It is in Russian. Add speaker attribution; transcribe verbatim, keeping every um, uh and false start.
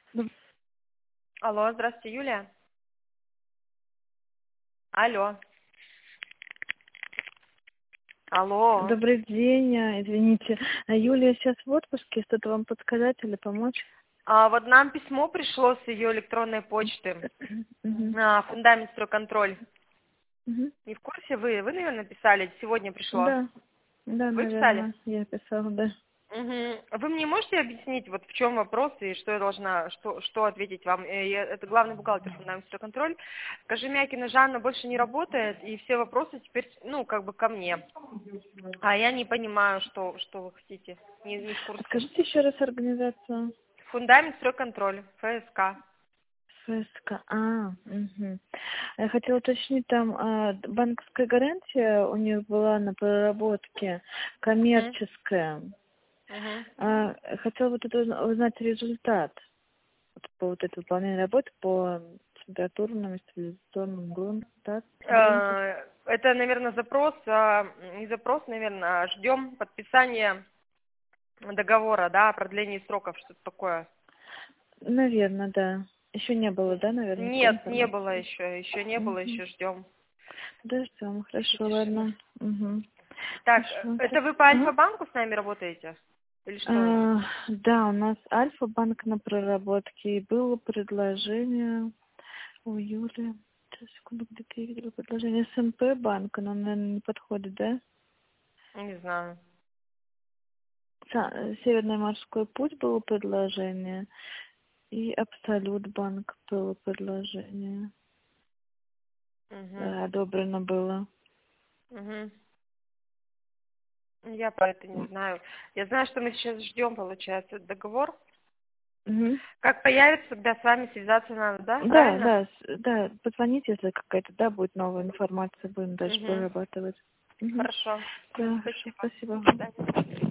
Speaker 1: Доб-
Speaker 2: Алло, здравствуйте, Юлия. Алло. Алло.
Speaker 1: Добрый день, а, извините. А Юлия сейчас в отпуске, что-то вам подсказать или помочь?
Speaker 2: А, вот нам письмо пришло с ее электронной почты.
Speaker 1: Мгм.
Speaker 2: А, фундамент стройконтроль.
Speaker 1: Мгм.
Speaker 2: Не в курсе вы? Вы, наверное, писали, сегодня пришло.
Speaker 1: Да, да,
Speaker 2: Вы писали?
Speaker 1: наверное, я писала, да.
Speaker 2: Мгм. Вы мне можете объяснить, вот в чем вопрос и что я должна, что, что ответить вам? Э, я- это главный бухгалтер фундамент стройконтроль. Кожемякина Жанна больше не работает, и все вопросы теперь, ну, как бы ко мне. А я не понимаю, что, что вы хотите, не, не в
Speaker 1: А
Speaker 2: курсе.
Speaker 1: скажите еще раз организацию.
Speaker 2: Фундамент стройконтроль, ФСК.
Speaker 1: ФСК. А, угу. Я хотела уточнить, там а, банковская гарантия у них была на проработке
Speaker 2: Угу.
Speaker 1: коммерческая.
Speaker 2: Угу.
Speaker 1: А, хотела вот это узна- узнать результат. Вот по вот этой выполнению работы по температурным и стабилизаторным грунтам, так, грунтов.
Speaker 2: Э, Это, наверное, запрос, а, не запрос, наверное, а ждем подписания договора, да, о продлении сроков, что-то такое.
Speaker 1: Наверное, да. Еще не было, да, наверное, такой
Speaker 2: Нет, не было
Speaker 1: информации.
Speaker 2: еще, еще не было,
Speaker 1: Угу.
Speaker 2: еще ждем.
Speaker 1: Да, ждем. Хорошо,
Speaker 2: Тихо, тишина.
Speaker 1: ладно. Угу.
Speaker 2: Так, э,
Speaker 1: Хорошо.
Speaker 2: это
Speaker 1: Так.
Speaker 2: вы по
Speaker 1: Ага.
Speaker 2: Альфа-банку с нами работаете? Или что это?
Speaker 1: А, да, у нас Альфа-банк на проработке. И было предложение у Юли. Сейчас, секунду, где-то я видела предложение СМП банка, но, наверное, не подходит, да?
Speaker 2: Не знаю.
Speaker 1: Са- Северный морской путь было предложение. И Абсолют банк было предложение.
Speaker 2: Угу.
Speaker 1: Да, одобрено было.
Speaker 2: Угу. Я про это не знаю. Я знаю, что мы сейчас ждем, получается, договор.
Speaker 1: Мгм.
Speaker 2: Как появится, тогда с вами связаться надо, да?
Speaker 1: Да,
Speaker 2: Правильно?
Speaker 1: да, с- да, позвоните, если какая-то, да, будет новая информация, будем дальше
Speaker 2: Угу.
Speaker 1: прорабатывать. Мгм.
Speaker 2: Хорошо. Всё,
Speaker 1: Да, хорошо,
Speaker 2: спасибо.
Speaker 1: спасибо.
Speaker 2: До свидания.